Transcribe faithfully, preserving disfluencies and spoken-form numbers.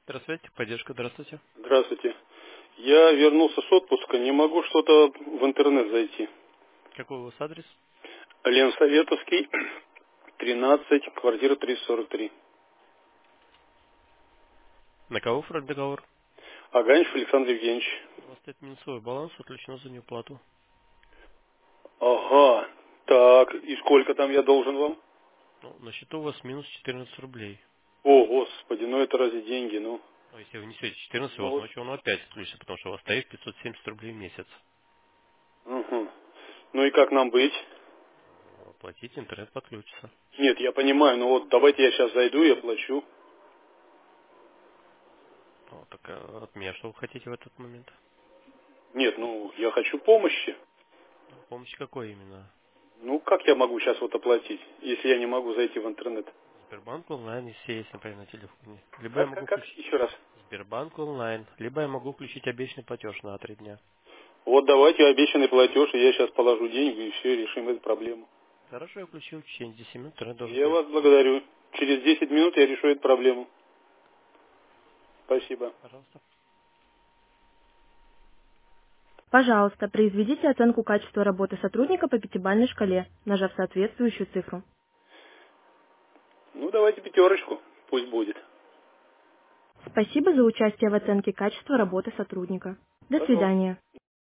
Здравствуйте, поддержка, здравствуйте. Здравствуйте. Я вернулся с отпуска, не могу что-то в интернет зайти. Какой у вас адрес? Ленсоветовский, тринадцать, квартира триста сорок три. На кого оформлен договор? Аганьев Александр Евгеньевич. У вас стоит минусовой баланс, отключено за неуплату. Ага, так, и сколько там я должен вам? Ну, на счету у вас минус четырнадцать рублей. О, господи, ну это разве деньги, ну. Но если вы несете четырнадцать, у Ну вас вот, ночью он опять отключится, потому что у вас стоит пятьсот семьдесят рублей в месяц. угу. Ну и как нам быть? Оплатить, интернет подключится. Нет, я понимаю, но вот давайте я сейчас зайду и оплачу. Ну, так а от меня что вы хотите в этот момент? Нет, ну я хочу помощи. Ну, помощь какой именно? Ну как я могу сейчас вот оплатить, если я не могу зайти в интернет? Сбербанк онлайн, если есть, например, на телефоне. Либо я Как, как, могу как? включить Еще раз. Сбербанк онлайн, либо я могу включить обещанный платеж на три дня. Вот давайте обещанный платеж, и я сейчас положу деньги, и все, решим эту проблему. Хорошо, я включил, в течение десяти минут интернет должен Я быть. вас благодарю. Через десять минут я решу эту проблему. Спасибо. Пожалуйста. Пожалуйста, произведите оценку качества работы сотрудника по пятибалльной шкале, нажав соответствующую цифру. Ну, давайте пятерочку. Пусть будет. Спасибо за участие в оценке качества работы сотрудника. До Пожалуйста. свидания.